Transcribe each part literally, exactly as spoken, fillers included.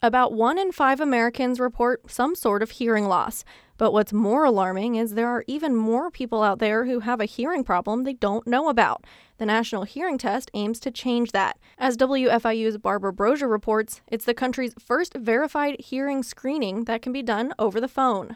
About one in five Americans report some sort of hearing loss. But what's more alarming is there are even more people out there who have a hearing problem they don't know about. The National Hearing Test aims to change that. As W F I U's Barbara Brosier reports, it's the country's first verified hearing screening that can be done over the phone.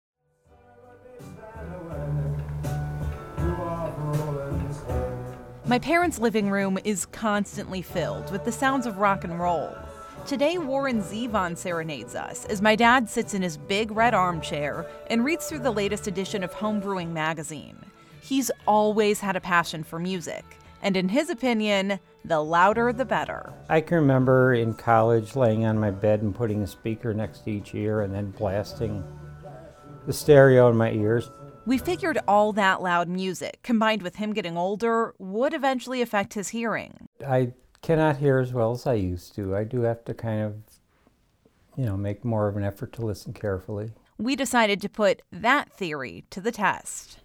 My parents' living room is constantly filled with the sounds of rock and roll. Today, Warren Zevon serenades us as my dad sits in his big red armchair and reads through the latest edition of Homebrewing magazine. He's always had a passion for music, and in his opinion, the louder the better. I can remember in college laying on my bed and putting a speaker next to each ear and then blasting the stereo in my ears. We figured all that loud music, combined with him getting older, would eventually affect his hearing. I cannot hear as well as I used to. I do have to kind of, you know, make more of an effort to listen carefully. We decided to put that theory to the test.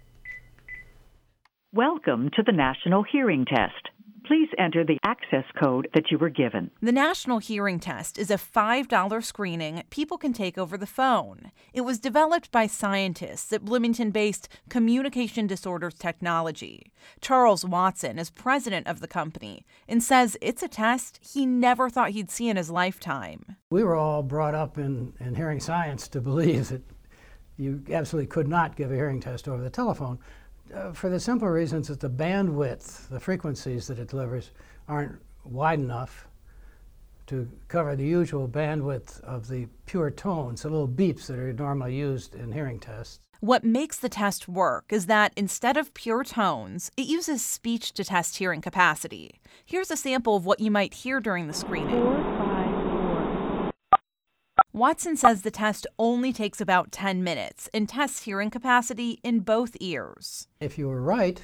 Welcome to the National Hearing Test. Please enter the access code that you were given. The National Hearing Test is a five dollars screening people can take over the phone. It was developed by scientists at Bloomington-based Communication Disorders Technology. Charles Watson is president of the company and says it's a test he never thought he'd see in his lifetime. We were all brought up in, in hearing science to believe that you absolutely could not give a hearing test over the telephone. Uh, for the simple reasons that the bandwidth, the frequencies that it delivers, aren't wide enough to cover the usual bandwidth of the pure tones, the little beeps that are normally used in hearing tests. What makes the test work is that instead of pure tones, it uses speech to test hearing capacity. Here's a sample of what you might hear during the screening. Four, five, four. Watson says the test only takes about ten minutes and tests hearing capacity in both ears. If you were right,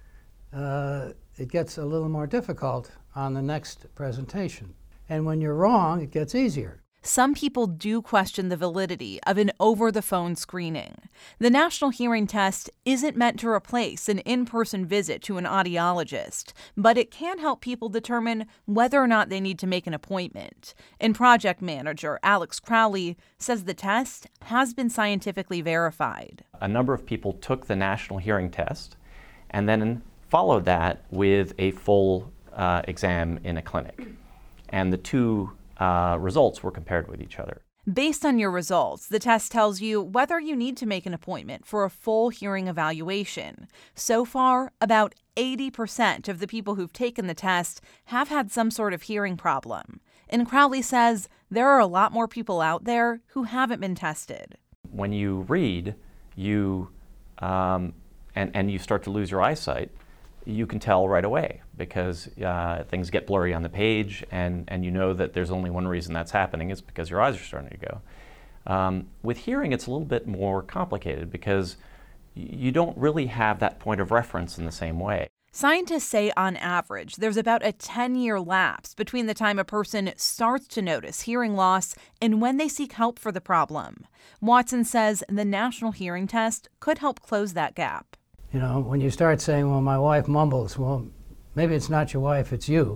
uh, it gets a little more difficult on the next presentation. And when you're wrong, it gets easier. Some people do question the validity of an over-the-phone screening. The National Hearing Test isn't meant to replace an in-person visit to an audiologist, but it can help people determine whether or not they need to make an appointment. And project manager Alex Crowley says the test has been scientifically verified. A number of people took the National Hearing Test and then followed that with a full uh, exam in a clinic. And the two Uh, results were compared with each other. Based on your results, the test tells you whether you need to make an appointment for a full hearing evaluation. So far, about eighty percent of the people who've taken the test have had some sort of hearing problem. And Crowley says there are a lot more people out there who haven't been tested. When you read, you um, and, and you start to lose your eyesight, you can tell right away because uh, things get blurry on the page, and, and you know that there's only one reason that's happening is because your eyes are starting to go. Um, with hearing, it's a little bit more complicated because you don't really have that point of reference in the same way. Scientists say on average, there's about a ten-year lapse between the time a person starts to notice hearing loss and when they seek help for the problem. Watson says the National Hearing Test could help close that gap. You know, when you start saying, well, my wife mumbles, well, maybe it's not your wife, it's you.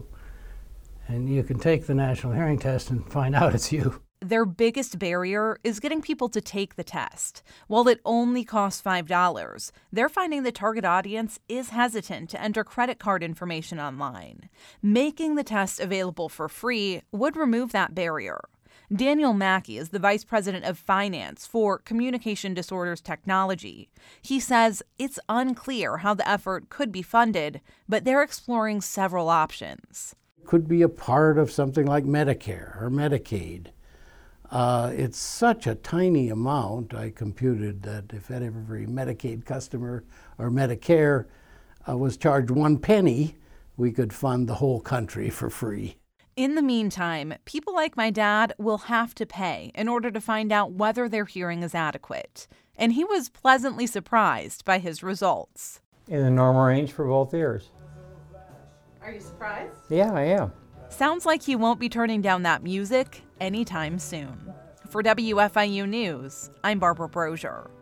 And you can take the National Hearing Test and find out it's you. Their biggest barrier is getting people to take the test. While it only costs five dollars, they're finding the target audience is hesitant to enter credit card information online. Making the test available for free would remove that barrier. Daniel Mackey is the vice president of finance for Communication Disorders Technology. He says it's unclear how the effort could be funded, but they're exploring several options. Could be a part of something like Medicare or Medicaid. Uh, it's such a tiny amount. I computed that if every Medicaid customer or Medicare uh, was charged one penny, we could fund the whole country for free. In the meantime, people like my dad will have to pay in order to find out whether their hearing is adequate. And he was pleasantly surprised by his results. In the normal range for both ears. Are you surprised? Yeah, I am. Sounds like he won't be turning down that music anytime soon. For W F I U News, I'm Barbara Brosier.